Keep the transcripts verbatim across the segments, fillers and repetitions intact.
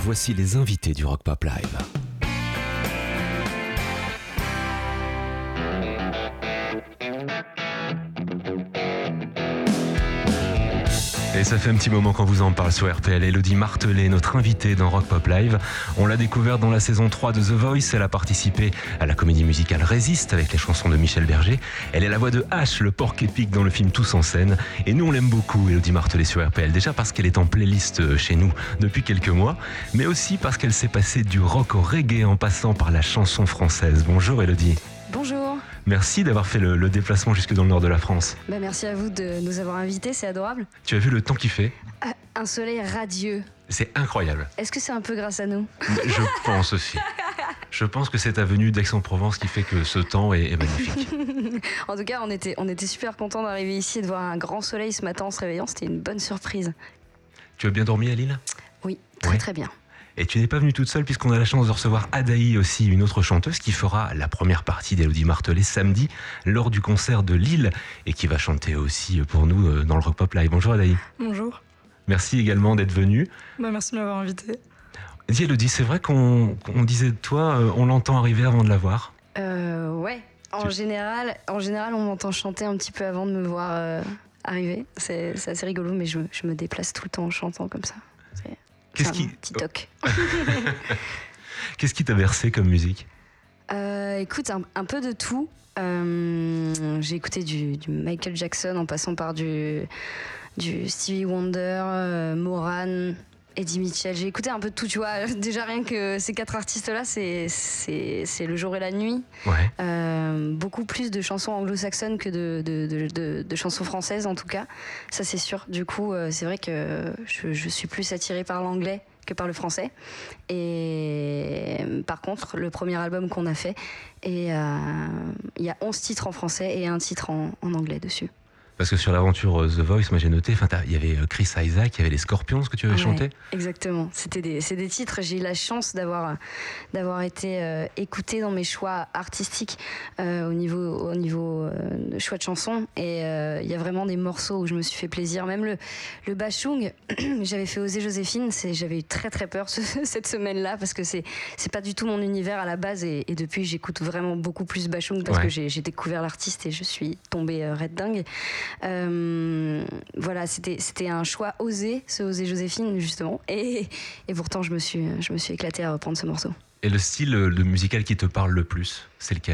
Voici les invités du Rock Pop Live. Et ça fait un petit moment qu'on vous en parle sur R P L. Élodie Martelet, notre invitée dans Rock Pop Live. On l'a découverte dans la saison trois de The Voice. Elle a participé à la comédie musicale Résiste avec les chansons de Michel Berger. Elle est la voix de H, le porc épic dans le film Tous en scène. Et nous, on l'aime beaucoup, Élodie Martelet sur R P L. Déjà parce qu'elle est en playlist chez nous depuis quelques mois, mais aussi parce qu'elle s'est passée du rock au reggae en passant par la chanson française. Bonjour Élodie. Bonjour. Merci d'avoir fait le, le déplacement jusque dans le nord de la France. Bah merci à vous de nous avoir invités, c'est adorable. Tu as vu le temps qu'il fait ? euh, Un soleil radieux. C'est incroyable. Est-ce que c'est un peu grâce à nous ? Je pense aussi. Je pense que c'est ta venue d'Aix-en-Provence qui fait que ce temps est, est magnifique. En tout cas, on était, on était super contents d'arriver ici et de voir un grand soleil ce matin en se réveillant. C'était une bonne surprise. Tu as bien dormi à Lille ? Oui, très ouais. très bien. Et tu n'es pas venue toute seule puisqu'on a la chance de recevoir Adaï aussi, une autre chanteuse qui fera la première partie d'Élodie Martelet samedi lors du concert de Lille et qui va chanter aussi pour nous dans le Rock Pop Live. Bonjour Adaï. Bonjour. Merci également d'être venue. Bah, merci de m'avoir invitée. Dis Élodie, c'est vrai qu'on, qu'on disait de toi, on l'entend arriver avant de la voir ? Euh, ouais, en, tu... général, en général on m'entend chanter un petit peu avant de me voir euh, arriver. C'est, c'est assez rigolo, mais je, je me déplace tout le temps en chantant comme ça. C'est... Qu'est-ce qui... qui... petit toc. Qu'est-ce qui t'a versé comme musique ? euh, Écoute, un, un peu de tout. Euh, j'ai écouté du, du Michael Jackson en passant par du, du Stevie Wonder, euh, Moran, Eddie Mitchell. J'ai écouté un peu de tout, tu vois. Déjà rien que ces quatre artistes-là, c'est, c'est, c'est le jour et la nuit. Ouais. Euh, beaucoup plus de chansons anglo-saxonnes que de, de, de, de, de chansons françaises, en tout cas. Ça, c'est sûr. Du coup, euh, c'est vrai que je, je suis plus attirée par l'anglais que par le français. Et par contre, le premier album qu'on a fait, il euh, y a onze titres en français et un titre en, en anglais dessus. Parce que sur l'aventure The Voice, moi j'ai noté, il y avait Chris Isaac, il y avait les Scorpions que tu avais ouais, chanté. Exactement, c'était des, c'est des titres, j'ai eu la chance d'avoir, d'avoir été euh, écoutée dans mes choix artistiques euh, au niveau, au niveau euh, choix de chansons. Et il euh, y a vraiment des morceaux où je me suis fait plaisir. Même le, le Bachung, j'avais fait Oser Joséphine, c'est, j'avais eu très très peur ce, cette semaine-là parce que c'est, c'est pas du tout mon univers à la base. Et, et depuis, j'écoute vraiment beaucoup plus Bachung parce ouais. que j'ai, j'ai découvert l'artiste et je suis tombée euh, red dingue. Euh, voilà, c'était, c'était un choix osé, ce Oser Joséphine justement, et, et pourtant je me suis, je me suis éclatée à reprendre ce morceau. Et le style le musical qui te parle le plus, c'est lequel ?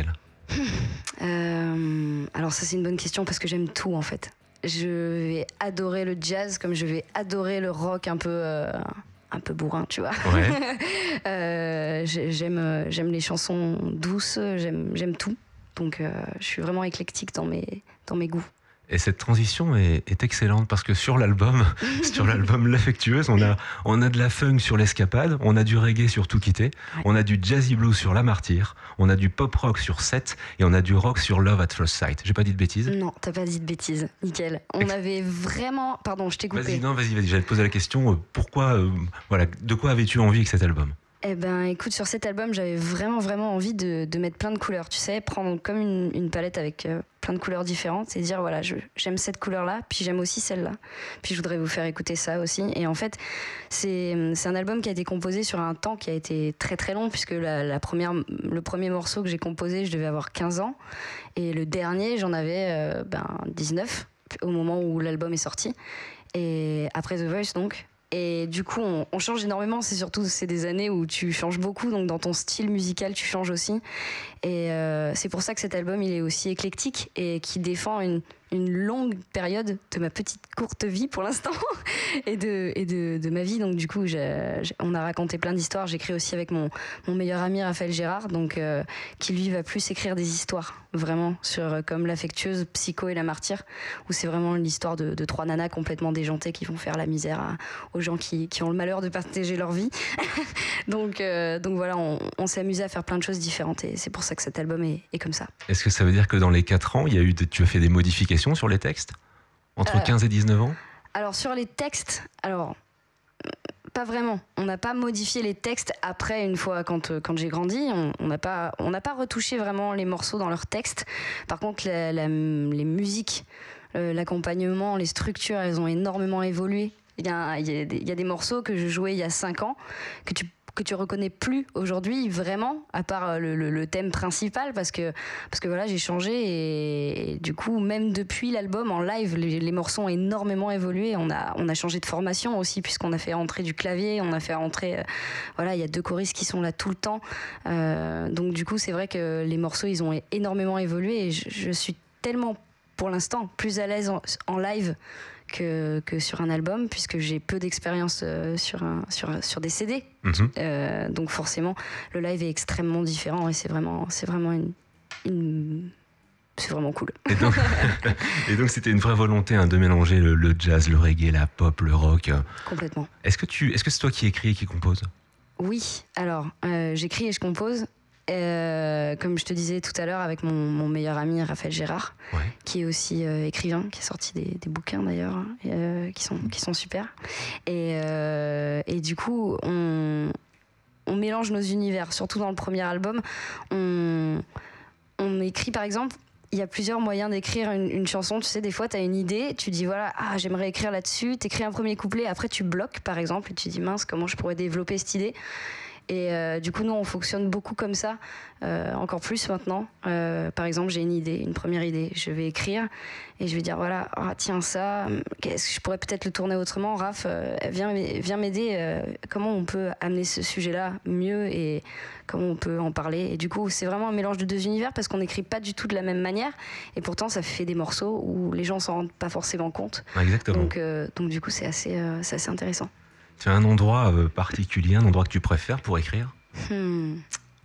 euh, Alors ça c'est une bonne question parce que j'aime tout en fait. Je vais adorer le jazz comme je vais adorer le rock un peu... Euh, un peu bourrin, tu vois. Ouais. euh, j'aime, j'aime les chansons douces, j'aime, j'aime tout. Donc euh, je suis vraiment éclectique dans mes, dans mes goûts. Et cette transition est, est excellente parce que sur l'album, sur l'album L'Affectueuse, on a, on a de la funk sur l'Escapade, on a du reggae sur Tout quitter, ouais. on a du jazzy blues sur La Martyre, on a du pop rock sur sept et on a du rock sur Love at First Sight. J'ai pas dit de bêtises ? Non, t'as pas dit de bêtises, nickel. On avait vraiment... Pardon, je t'ai coupé. Vas-y, non, vas-y, vas-y, j'allais te poser la question, pourquoi, euh, voilà, de quoi avais-tu envie avec cet album ? Eh ben, écoute, sur cet album, j'avais vraiment, vraiment envie de, de mettre plein de couleurs. Tu sais, prendre comme une, une palette avec euh, plein de couleurs différentes et dire, voilà, je, j'aime cette couleur-là, puis j'aime aussi celle-là. Puis je voudrais vous faire écouter ça aussi. Et en fait, c'est, c'est un album qui a été composé sur un temps qui a été très, très long, puisque la, la première, le premier morceau que j'ai composé, je devais avoir quinze ans. Et le dernier, j'en avais euh, ben, dix-neuf, au moment où l'album est sorti. Et après The Voice, donc... Et du coup, on, on change énormément. C'est surtout c'est des années où tu changes beaucoup, donc dans ton style musical, tu changes aussi. Et euh, c'est pour ça que cet album, il est aussi éclectique et qui défend une, une longue période de ma petite courte vie pour l'instant et de et de, de ma vie. Donc du coup, j'ai, j'ai, on a raconté plein d'histoires. J'écris aussi avec mon mon meilleur ami Raphaël Gérard, donc euh, qui lui va plus écrire des histoires vraiment sur euh, comme L'Affectueuse, Psycho et La Martyre, où c'est vraiment l'histoire de, de trois nanas complètement déjantées qui vont faire la misère à, aux gens qui, qui ont le malheur de partager leur vie. donc, euh, donc voilà, on, on s'est amusé à faire plein de choses différentes et c'est pour ça que cet album est, est comme ça. Est-ce que ça veut dire que dans les quatre ans, il y a eu de, tu as fait des modifications sur les textes entre euh, quinze et dix-neuf ans ? Alors sur les textes, alors pas vraiment. On n'a pas modifié les textes après, une fois quand, quand j'ai grandi. On n'a pas, on n'a pas retouché vraiment les morceaux dans leurs textes. Par contre, la, la, les musiques, l'accompagnement, les structures, elles ont énormément évolué Il y a, il y a des, il y a des morceaux que je jouais il y a cinq ans que tu que tu reconnais plus aujourd'hui vraiment, à part le, le, le thème principal, parce que parce que voilà, j'ai changé et, et du coup même depuis l'album en live, les, les morceaux ont énormément évolué. On a on a changé de formation aussi, puisqu'on a fait rentrer du clavier, on a fait rentrer euh, voilà, il y a deux choristes qui sont là tout le temps, euh, donc du coup c'est vrai que les morceaux ils ont énormément évolué et je, je suis tellement pour l'instant plus à l'aise en, en live Que, que sur un album, puisque j'ai peu d'expérience euh, sur, un, sur, sur des C D. Mm-hmm. Euh, donc forcément, le live est extrêmement différent et c'est vraiment, c'est vraiment une, une... c'est vraiment cool. Et donc, et donc c'était une vraie volonté hein, de mélanger le, le jazz, le reggae, la pop, le rock. Complètement. Est-ce que, tu, est-ce que c'est toi qui écris et qui compose ? Oui, alors euh, j'écris et je compose. Euh, comme je te disais tout à l'heure, avec mon, mon meilleur ami Raphaël Gérard, ouais. qui est aussi euh, écrivain, qui a sorti des, des bouquins d'ailleurs, euh, qui, sont, qui sont super. Et, euh, et du coup, on, on mélange nos univers, surtout dans le premier album. On, on écrit par exemple, il y a plusieurs moyens d'écrire une, une chanson. Tu sais, des fois, tu as une idée, tu dis voilà, ah, j'aimerais écrire là-dessus, tu écris un premier couplet, après tu bloques par exemple, et tu dis mince, comment je pourrais développer cette idée ? Et euh, du coup, nous, on fonctionne beaucoup comme ça, euh, encore plus maintenant. Euh, par exemple, j'ai une idée, une première idée. Je vais écrire et je vais dire, voilà, oh, tiens, ça, qu'est-ce que je pourrais peut-être le tourner autrement. Raph, euh, viens, viens m'aider. Euh, comment on peut amener ce sujet-là mieux et comment on peut en parler. Et du coup, c'est vraiment un mélange de deux univers parce qu'on n'écrit pas du tout de la même manière. Et pourtant, ça fait des morceaux où les gens s'en rendent pas forcément compte. Exactement. Donc, euh, donc du coup, c'est assez, euh, c'est assez intéressant. Tu as un endroit euh, particulier, un endroit que tu préfères pour écrire ? hmm,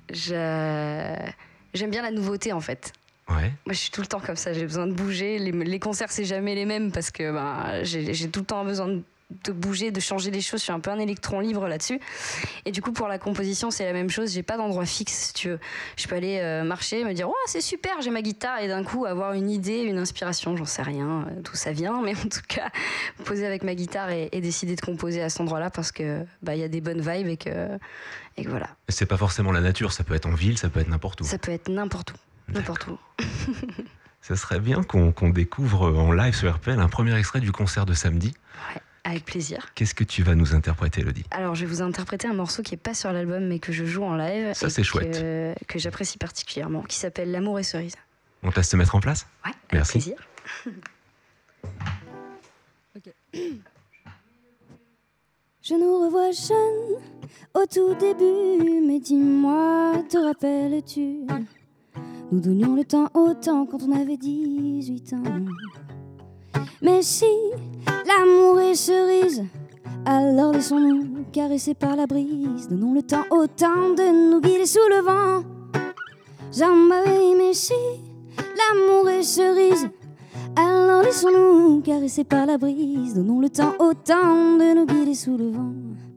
je... J'aime bien la nouveauté en fait. Ouais. Moi je suis tout le temps comme ça, j'ai besoin de bouger. Les, les concerts c'est jamais les mêmes parce que ben, j'ai, j'ai tout le temps besoin de, de bouger, de changer les choses. Je suis un peu un électron libre là-dessus. Et du coup pour la composition c'est la même chose, j'ai pas d'endroit fixe si tu veux. Je peux aller euh, marcher, me dire oh c'est super, j'ai ma guitare et d'un coup avoir une idée, une inspiration, j'en sais rien euh, d'où ça vient, mais en tout cas poser avec ma guitare et, et décider de composer à cet endroit-là parce que bah il y a des bonnes vibes et que, et que voilà. C'est pas forcément la nature, ça peut être en ville, ça peut être n'importe où. Ça peut être n'importe où, n'importe où. Ça serait bien qu'on, qu'on découvre en live sur R P L un premier extrait du concert de samedi. Ouais. Avec plaisir. Qu'est-ce que tu vas nous interpréter, Elodie ? Alors, je vais vous interpréter un morceau qui n'est pas sur l'album, mais que je joue en live. Ça, c'est chouette. Que, que j'apprécie particulièrement, qui s'appelle L'amour et cerise. On te laisse te mettre en place ? Ouais, avec Merci. plaisir. Ok. Je nous revois jeunes au tout début, mais dis-moi, te rappelles-tu ? Nous donnions le temps autant quand on avait dix-huit ans. Mais si l'amour est cerise, alors laissons-nous caresser par la brise. Donnons le temps au temps de nous guider sous le vent. Jean-Marie, mais si l'amour est cerise, alors laissons-nous caresser par la brise. Donnons le temps au temps de nous guider sous le vent.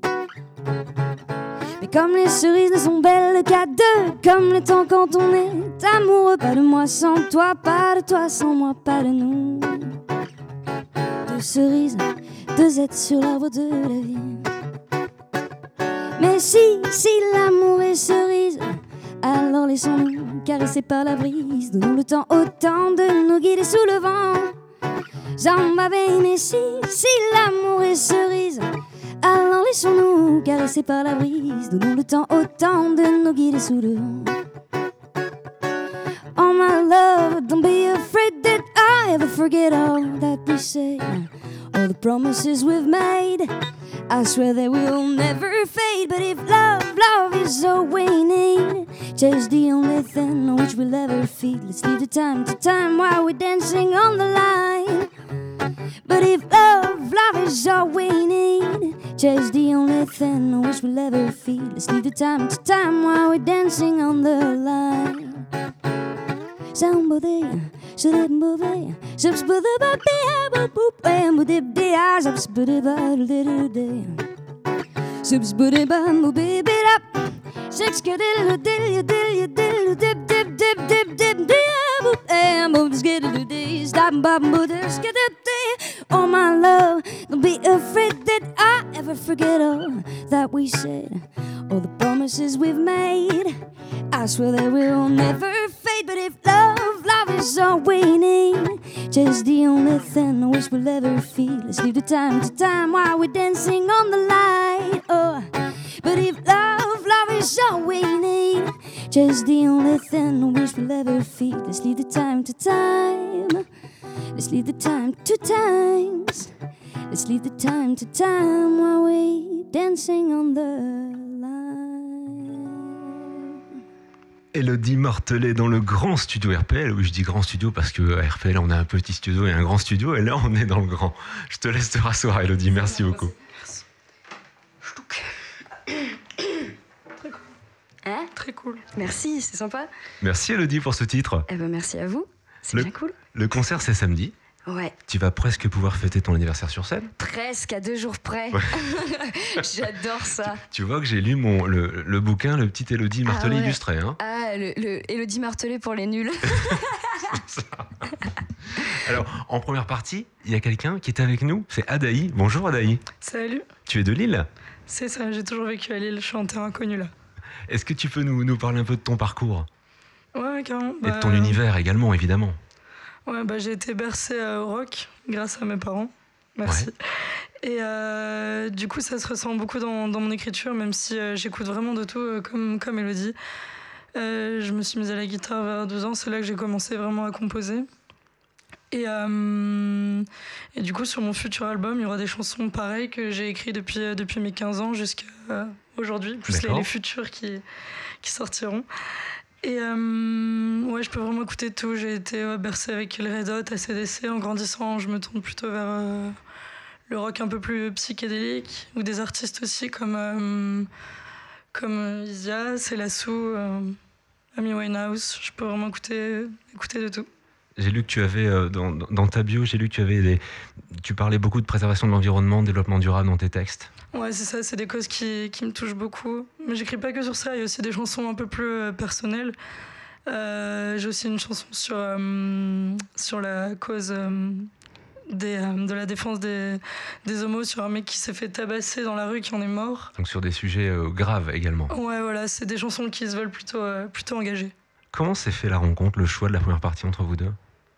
Mais comme les cerises ne sont belles qu'à deux, comme le temps quand on est amoureux, pas de moi sans toi, pas de toi sans moi, pas de nous. Deux cerises, deux êtres sur l'arbre de la vie. Mais si, si l'amour est cerise, alors laissons-nous caresser par la brise. Donnons le temps au temps de nous guider sous le vent. J'en m'avais, mais si, si l'amour est cerise, alors laissons-nous caresser par la brise. Donnons le temps au temps de nous guider sous le vent. Oh my love, don't be afraid that I ever forget all that we say, all the promises we've made. I swear they will never fade. But if love, love is all we need, just the only thing on which we'll ever feed. Let's leave the time to time while we're dancing on the line. But if love, love is all we need, just the only thing on which we'll ever feed. Let's leave the time to time while we're dancing on the line. Somebody, somebody, somebody, oh my love, don't be afraid that I ever forget all that we said, all the promises we've made. I swear they will never fade. But if love, love flowers are waiting, just the only thing I wish we'll ever feel. Let's leave the time to time while we're dancing on the light. Oh, but if love, flowers are waiting, just the only thing I wish we'll ever feel. Let's leave the time to time. Let's leave the time to times. Let's leave the time to time while we're dancing on the Élodie Martelet dans le grand studio R P L. Oui, je dis grand studio parce que à R P L, on a un petit studio et un grand studio, et là, on est dans le grand. Je te laisse te rasseoir, Élodie. Merci beaucoup. Merci. Très cool. Hein ? Très cool. Merci, c'est sympa. Merci, Élodie, pour ce titre. Eh ben, merci à vous. C'est le, bien cool. Le concert, c'est samedi. Ouais. Tu vas presque pouvoir fêter ton anniversaire sur scène. Presque, à deux jours près. Ouais. J'adore ça. Tu vois que j'ai lu mon, le, le bouquin, le petit Élodie Martelet ah ouais. illustré. Hein. Ah, le, le Élodie Martelet pour les nuls. C'est ça. Alors, en première partie, il y a quelqu'un qui est avec nous. C'est Adaï. Bonjour Adaï. Salut. Tu es de Lille ? C'est ça, j'ai toujours vécu à Lille. Je suis en terrain inconnu là. Est-ce que tu peux nous, nous parler un peu de ton parcours ? Ouais, carrément. Et bah... de ton univers également, évidemment. Ouais, bah, j'ai été bercée euh, au rock grâce à mes parents. Merci. Ouais. Et euh, du coup, ça se ressent beaucoup dans, dans mon écriture, même si euh, j'écoute vraiment de tout, euh, comme, comme Élodie. Euh, je me suis mise à la guitare vers douze ans, c'est là que j'ai commencé vraiment à composer. Et, euh, et du coup, sur mon futur album, il y aura des chansons pareilles que j'ai écrites depuis, depuis mes quinze ans jusqu'à euh, aujourd'hui, plus les, les futures qui, qui sortiront. Et euh, ouais, je peux vraiment écouter tout. J'ai été ouais, bercée avec les Red Hot, A C D C. En grandissant, je me tourne plutôt vers euh, le rock un peu plus psychédélique, ou des artistes aussi comme euh, comme Isia, Célassou, euh, Amy Winehouse. Je peux vraiment écouter écouter de tout. J'ai lu que tu avais euh, dans, dans ta bio, j'ai lu que tu avais des, tu parlais beaucoup de préservation de l'environnement, de développement durable dans tes textes. Ouais, c'est ça, c'est des causes qui, qui me touchent beaucoup. Mais j'écris pas que sur ça, il y a aussi des chansons un peu plus euh, personnelles. Euh, j'ai aussi une chanson sur, euh, sur la cause euh, des, euh, de la défense des, des homos, sur un mec qui s'est fait tabasser dans la rue, qui en est mort. Donc sur des sujets euh, graves également. Ouais, voilà, c'est des chansons qui se veulent plutôt, euh, plutôt engagées. Comment s'est fait la rencontre, le choix de la première partie entre vous deux ?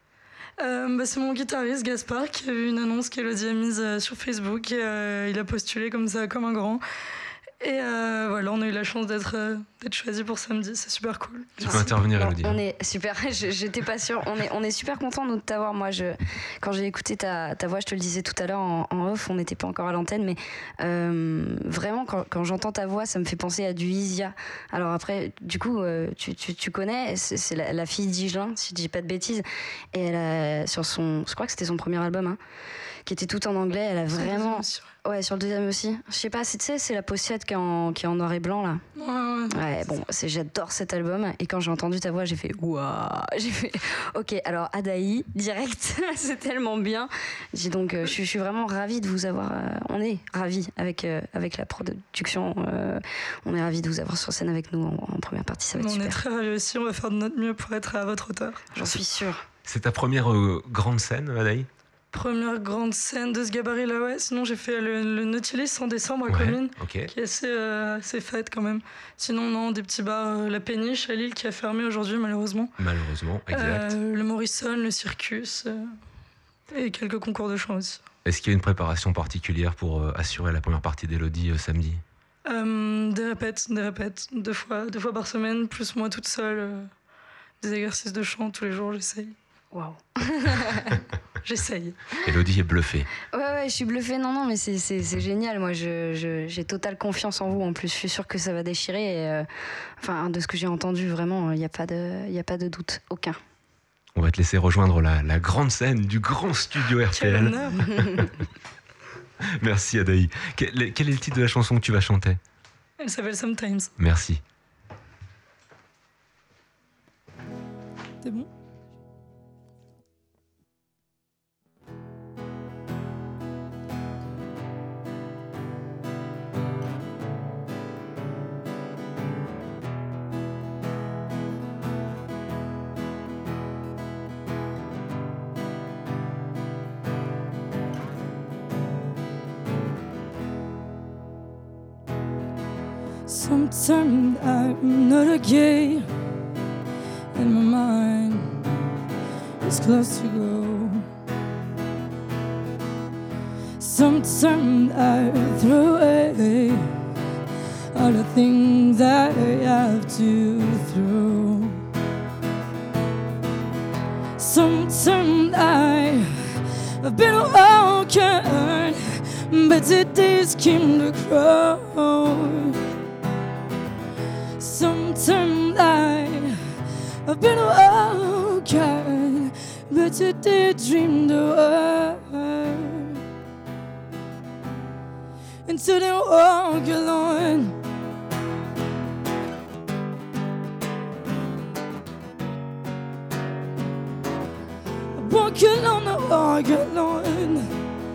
Euh, bah, c'est mon guitariste Gaspard qui a vu une annonce qu'Élodie a mise euh, sur Facebook et euh, il a postulé comme ça, comme un grand. Et euh, voilà, on a eu la chance d'être, euh, d'être choisi pour samedi, c'est super cool. Tu peux intervenir, Élodie. On est super, j'étais pas sûre, on est, on est super contents de t'avoir. Moi, je, quand j'ai écouté ta, ta voix, je te le disais tout à l'heure en, en off, on n'était pas encore à l'antenne, mais euh, vraiment, quand, quand j'entends ta voix, ça me fait penser à du Isia. Alors après, du coup, euh, tu, tu, tu connais, c'est, c'est la, la fille d'Igelin, si je dis pas de bêtises, et elle a, sur son, je crois que c'était son premier album, hein, qui était tout en anglais, elle a vraiment... Ouais, sur le deuxième aussi. Je sais pas, c'est, tu sais, c'est la pochette qui est en, qui est en noir et blanc, là. Ouais, ouais. Ouais, bon, c'est, j'adore cet album. Et quand j'ai entendu ta voix, j'ai fait waouh. J'ai fait ok, alors Adaï, direct, c'est tellement bien. J'ai donc, euh, je, je suis vraiment ravie de vous avoir. Euh, on est ravis avec, euh, avec la production. Euh, on est ravis de vous avoir sur scène avec nous en, en première partie. Ça va être on super. On est très ravis aussi. On va faire de notre mieux pour être à votre hauteur. J'en suis sûre. C'est ta première euh, grande scène, Adaï ? Première grande scène de ce gabarit-là, ouais. Sinon, j'ai fait le, le Nautilus en décembre à ouais, Comines, okay. qui est assez, euh, assez fête quand même. Sinon, non, des petits bars, euh, la Péniche à Lille qui a fermé aujourd'hui, malheureusement. Malheureusement, exact. Euh, le Morrison, le Circus, euh, et quelques concours de chant aussi. Est-ce qu'il y a une préparation particulière pour euh, assurer la première partie d'Élodie euh, samedi ? euh, Des répètes, des répètes, deux fois, deux fois par semaine, plus moi toute seule. Euh, des exercices de chant tous les jours, j'essaye. Waouh. J'essaye. Élodie est bluffée. Ouais, ouais, je suis bluffée. Non, non, mais c'est, c'est, c'est génial. Moi, je, je, j'ai totale confiance en vous. En plus, je suis sûre que ça va déchirer. Et, euh, enfin, de ce que j'ai entendu, vraiment, il n'y a pas de, il n'y a pas de doute, aucun. On va te laisser rejoindre la, la grande scène du grand studio R P L. Merci, Adaï. Quel, quel est le titre de la chanson que tu vas chanter ? Elle s'appelle Sometimes. Merci. C'est bon ? Sometimes I'm not okay in my mind. this close to go. Sometimes I throw away all the things I have to throw. Sometimes I I've been walking, but today's came to crow. Sometimes I I've been walking, but today dreamed the world. And today walk alone. Walk alone, I walk alone.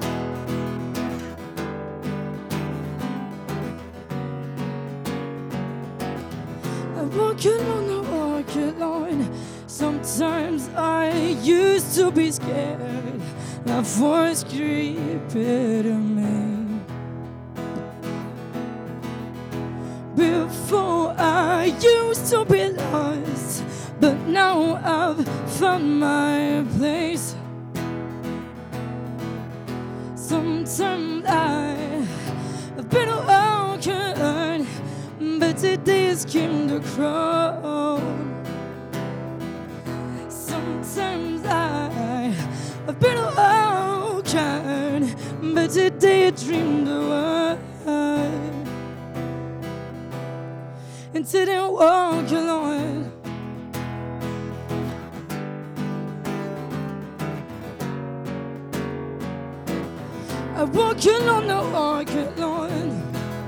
I walk alone, I walk alone. Sometimes I used to be scared. Now voice creeping to me. Before I used to be lost, but now I've found my place. Sometimes I've been walking, but today's came to crow. Sometimes I've been walking, but today I dreamed the world. And today I walk alone. I walk alone, I walk alone.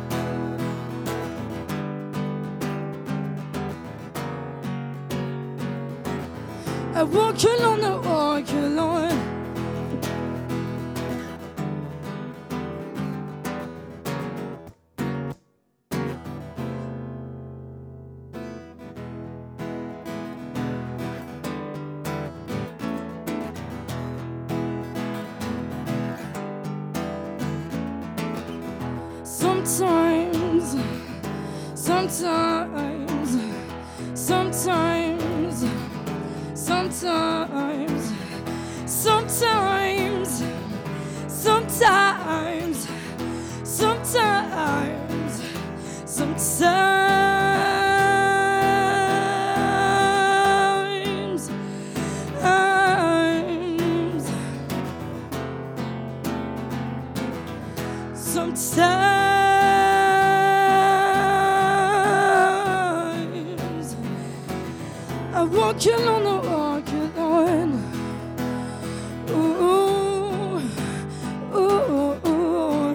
I walk alone, I walk alone. Sometimes, sometimes, sometimes, sometimes, sometimes, sometimes, sometimes, sometimes, sometimes, sometimes. I walk alone, I walk alone. Ooh, ooh, ooh.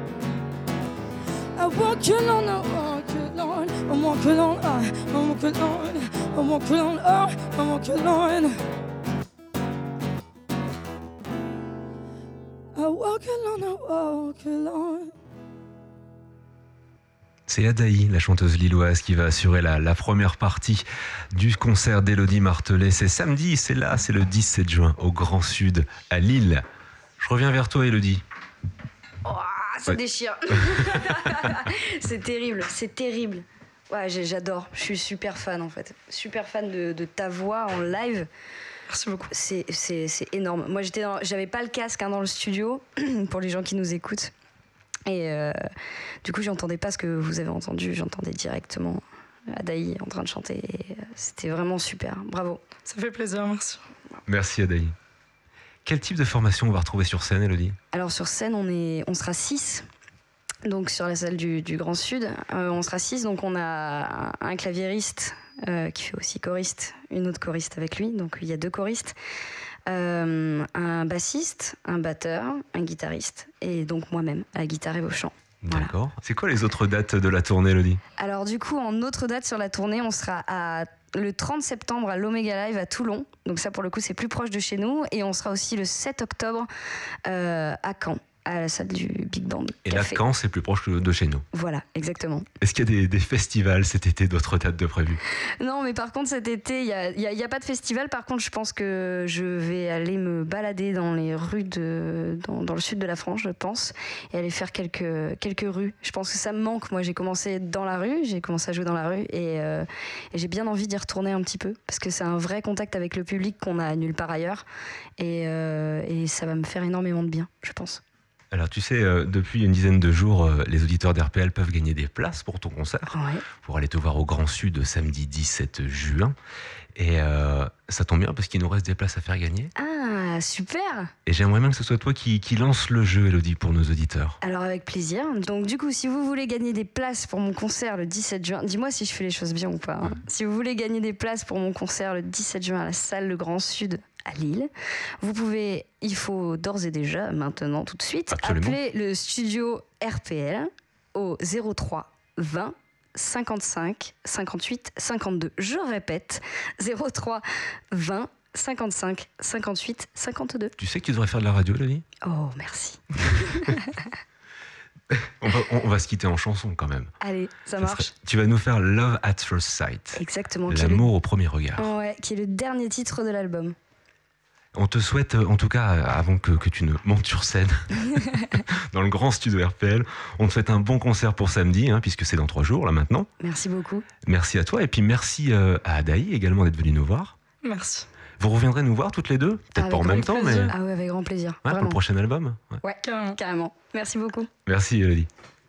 I walk alone, I walk alone. I walk alone, I, I walk alone. I walk alone, I, I walk alone. I walk alone, I walk alone. C'est Adaï, la chanteuse lilloise, qui va assurer la, la première partie du concert d'Élodie Martelet. C'est samedi, c'est là, c'est le dix-sept juin, au Grand Sud, à Lille. Je reviens vers toi, Élodie. Oh, ça ouais. déchire. C'est terrible, c'est terrible. Ouais, j'adore. Je suis super fan, en fait. Super fan de, de ta voix en live. Merci beaucoup. C'est, c'est, c'est énorme. Moi, j'étais dans, j'avais pas le casque hein, dans le studio, pour les gens qui nous écoutent. Et euh, du coup, j'entendais pas ce que vous avez entendu. J'entendais directement Adaï en train de chanter. Et c'était vraiment super. Bravo. Ça fait plaisir, merci. Merci, Adaï. Quel type de formation on va retrouver sur scène, Élodie ? Alors, sur scène, on, est, on sera six. Donc, sur la salle du, du Grand Sud, euh, on sera six. Donc, on a un claviériste euh, qui fait aussi choriste, une autre choriste avec lui. Donc, il y a deux choristes. Euh, un bassiste, un batteur, un guitariste et donc moi-même à la guitare et au chant. D'accord. Voilà. C'est quoi les autres dates de la tournée, Élodie ? Alors du coup, en autre date sur la tournée, on sera à, le trente septembre à l'Omega Live à Toulon. Donc ça, pour le coup, c'est plus proche de chez nous. Et on sera aussi le sept octobre euh, à Caen, à la salle du Big Band. Et là, Caen, c'est plus proche de chez nous. Voilà, exactement. Est-ce qu'il y a des, des festivals cet été, d'autres dates de prévues? Non, mais par contre, cet été, il n'y a, y a, y a pas de festival. Par contre, je pense que je vais aller me balader dans les rues, de, dans, dans le sud de la France, je pense, et aller faire quelques, quelques rues. Je pense que ça me manque. Moi, j'ai commencé dans la rue, j'ai commencé à jouer dans la rue, et, euh, et j'ai bien envie d'y retourner un petit peu, parce que c'est un vrai contact avec le public qu'on a nulle part ailleurs, et, euh, et ça va me faire énormément de bien, je pense. Alors tu sais, euh, depuis une dizaine de jours, euh, les auditeurs d'R P L peuvent gagner des places pour ton concert, Ouais. pour aller te voir au Grand Sud samedi dix-sept juin. Et euh, ça tombe bien parce qu'il nous reste des places à faire gagner. Ah, super! Et j'aimerais bien que ce soit toi qui, qui lance le jeu, Elodie, pour nos auditeurs. Alors avec plaisir. Donc du coup, si vous voulez gagner des places pour mon concert le dix-sept juin, dis-moi si je fais les choses bien ou pas. Hein. Si vous voulez gagner des places pour mon concert le dix-sept juin à la salle Le Grand Sud à Lille, vous pouvez, il faut d'ores et déjà, maintenant tout de suite, Absolument. appeler le studio R P L au zéro trois vingt cinquante-cinq cinquante-huit cinquante-deux. Je répète, zéro trois vingt cinquante-cinq cinquante-huit cinquante-deux. Tu sais que tu devrais faire de la radio, Elodie? Oh, merci. on, va, on, on va se quitter en chanson quand même. Allez, ça, Ça marche. serait- tu vas nous faire Love at First Sight. Exactement. qui est le- L'amour au premier regard. Ouais, qui est le dernier titre de l'album. On te souhaite, euh, en tout cas, euh, avant que, que tu ne montes sur scène, dans le grand studio R P L, on te souhaite un bon concert pour samedi, hein, puisque c'est dans trois jours, là, maintenant. Merci beaucoup. Merci à toi, et puis merci euh, à Adaï également d'être venu nous voir. Merci. Vous reviendrez nous voir toutes les deux? Peut-être Avec pas en même grand temps, mais plaisir. ouais, Ah ouais, avec grand plaisir. pour Vraiment. le prochain album. Ouais. Ouais, Carrément. carrément. Merci beaucoup. Merci, Elodie.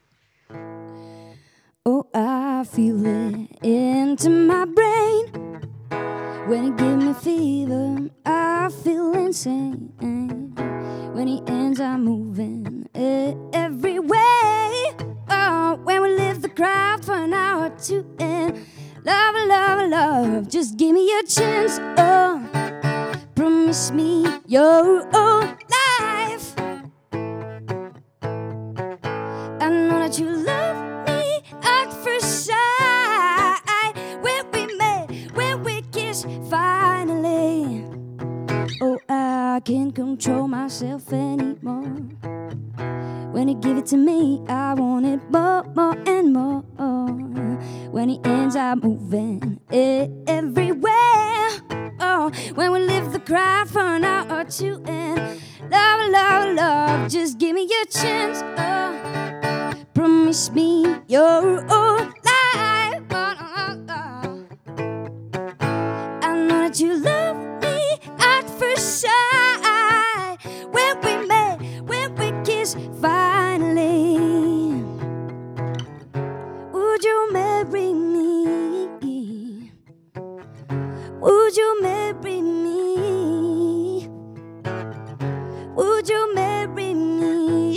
Oh, I feel it into my brain. When he give me fever, I feel insane. When he ends, I'm moving e- every way. Oh, when we leave the crowd for an hour or two and love, love, love, just give me a chance. Oh, promise me your own life. I know that you love me at first sight. When we met, when we kissed, finally. Oh, I can't control myself anymore. When he give it to me, I want it more, more and more. When he ends, I'm moving e- everywhere. Oh, when we leave the crowd for an hour or two and love, love, love, just give me a chance. Oh, promise me your own life. Oh, oh, oh. I know that you love me at first sight. When we met, when we kissed, finally. Would you marry me? Would you marry me? Would you marry me?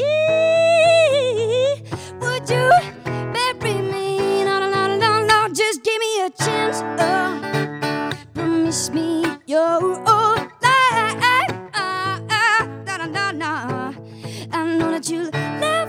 Would you marry me? No, no, no, no, no, just give me a chance. Oh, promise me your own life. Uh, uh, no, no, no, no. I know that you love